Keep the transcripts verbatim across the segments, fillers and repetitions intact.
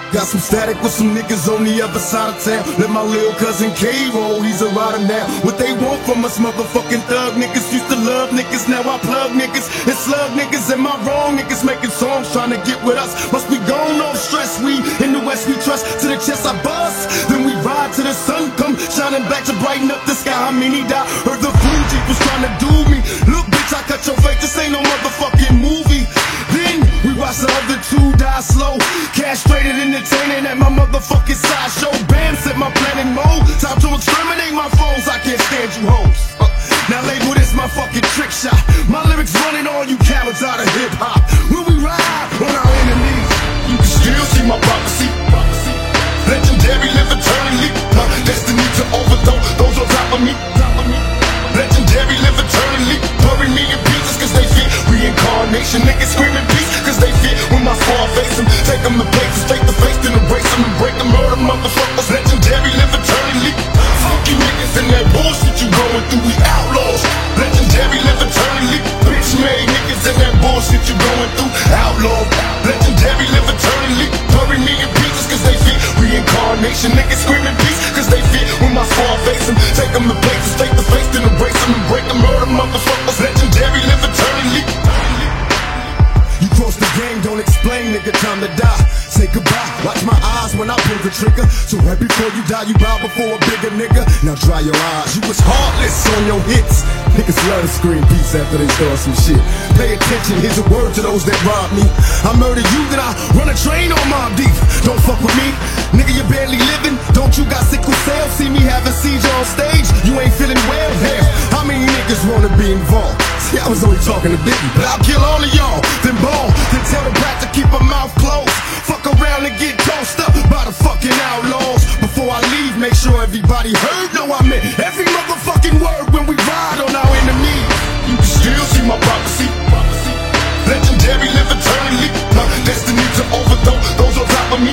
Got some static with some niggas on the other side of town. Let my little cousin K roll, he's a rider now. What they want from us motherfucking thug niggas. Used to love niggas, now I plug niggas and slug niggas. Am I wrong? Niggas making songs trying to get with us. Must be gone off stress, we in the west we trust. To the chest I bust, then we ride till the sun come shining back to brighten up the sky. I mean he died, heard the Fuji was trying to do me. Look bitch, I cut your face, this ain't no motherfucking movie. Then we watch the other two die slow, castrated entertaining at my motherfucking sideshow. Bam, set my plan in mode, time to exterminate my foes. I can't stand you hoes. uh, Now label this my fucking trick shot. My lyrics running all you cowards out of hip hop. When we ride on our enemies, you can still see my prophecy. Legendary, live eternally. My destiny to overthrow those on top of me. Legendary, live eternally. Bury me in pieces cause they fear reincarnation. Niggas screaming peace cause they fear when my squad face them. Take them to places, take the face, then embrace them and break them. Murder motherfuckers, legendary, live eternally. Fuck you niggas and that bullshit you going through, we outlaws. Legendary, live eternally. Bitch made niggas and that bullshit you going through, outlaw. Legendary, live eternally. Bury me in pieces cause they fear reincarnation. Niggas screaming peace cause they fear when my squad face them. Take them to places, take the face, then embrace them and break them. Murder motherfuckers, legendary, live eternally. You cross the game, don't explain, nigga, time to die. Say goodbye, watch my eyes when I pull the trigger. So right before you die, you bow before a bigger nigga. Now dry your eyes, you was heartless on your hits. Niggas love to scream peace after they start some shit. Pay attention, here's a word to those that rob me. I murder you, then I run a train on Mob Deep. Don't fuck with me, nigga, you barely living. Don't you got sickle cell? See me having seizure on stage, you ain't feeling well. Hell, how many niggas wanna be involved? See, I was only talking to Biggie, but I'll kill all of y'all, then ball. Then tell the brat to keep her mouth closed. Fuck around and get tossed up by the fucking outlaws. Before I leave, make sure everybody heard. No, I meant every motherfucking word when we ride on our enemies. You can still see my prophecy. Legendary, live eternally. My destiny to overthrow those on top of me.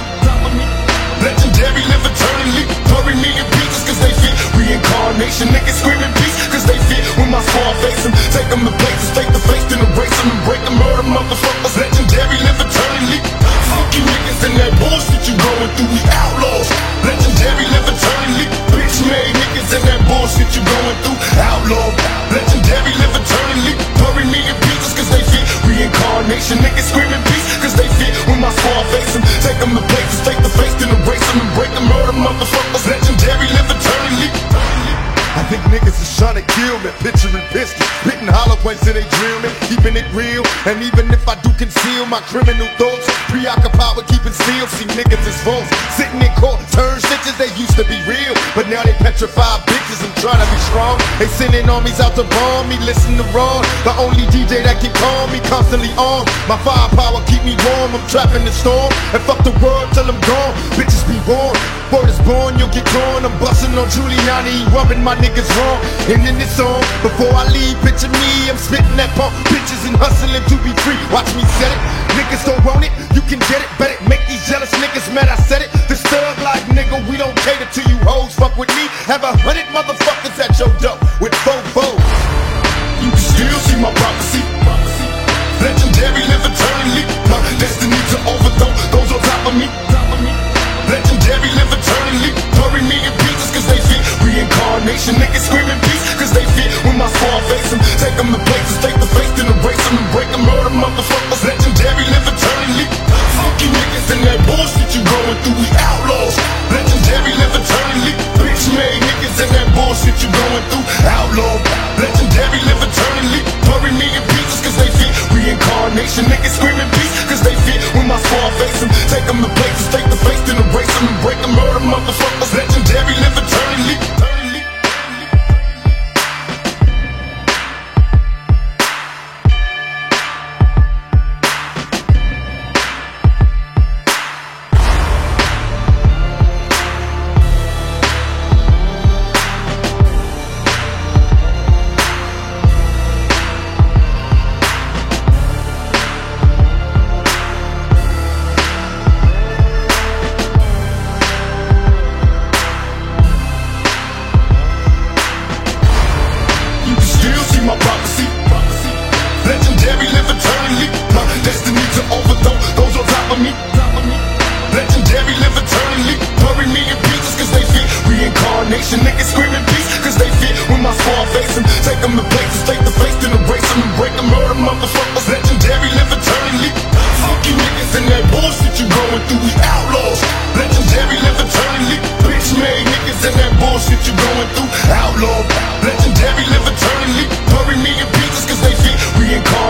Legendary, live eternally. Bury me in pieces cause they fear reincarnation. Niggas screaming peace cause they fear when my squad face them. Take them to places, take the face, then embrace them and break them. Murder motherfuckers, legendary, live eternally. Fuck you niggas and that bullshit you going through, we outlaws. Legendary, live eternally. Bitch made niggas and that bullshit you going through, outlaw. Legendary, live eternally. Bury me in pieces cause they fear reincarnation. Niggas screaming peace cause they fear when my squad face them. Take them to places, take the face, then embrace them and break them. Murder motherfuckers, legendary, live eternally. I think niggas is trying to kill me, picturing pistols, spitting hollow points till they drill me, keeping it real. And even if I do conceal my criminal thoughts, preoccupied with keeping still, see niggas is false. Sitting in court, turn stitches, they used to be real, but now they petrified bitches and trying to be strong. They sending armies out to bomb me, listen to Ron, the only D J that can calm me, constantly on. My firepower keep me warm, I'm trapping the storm, and fuck the world till I'm gone. Bitches be warned, word is born, you'll get gone. I'm busting on Giuliani, rubbing my niggas wrong. And in this song, before I leave, picture me, I'm spitting that pump bitches and hustling to be free. Watch me set it, niggas don't want it, you can get it, bet it, make these jealous niggas mad, I said it. This thug like nigga, we don't cater to you hoes, fuck with me, have a hundred motherfuckers at your door with four foes. You can still see my prophecy. Legendary, live eternally. My destiny to overthrow those on top of me. Legendary, live eternally. Bury me in pieces cause they fear reincarnation. Niggas screaming peace cause they fear when my squad face them. Take them to places, take the face, then embrace them and break them. Murder motherfuckers, legendary, live eternally. Fuck you niggas and that bullshit you going through, we outlaws. Legendary, live eternally. Bitch made niggas and that bullshit you going through, outlaw. Legendary, live eternally. Bury me in pieces cause they fear reincarnation. Niggas screaming peace cause they fear when my squad face them. Take them to places, take the face, then embrace them and break them. Murder motherfuckers, legendary, live eternally.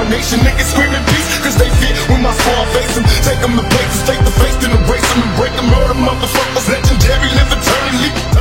our nation. Niggas screaming peace, cause they fear when my squad face them. Take them to places, face to face, then erase them and break them. Murder motherfuckers, legendary, live eternally.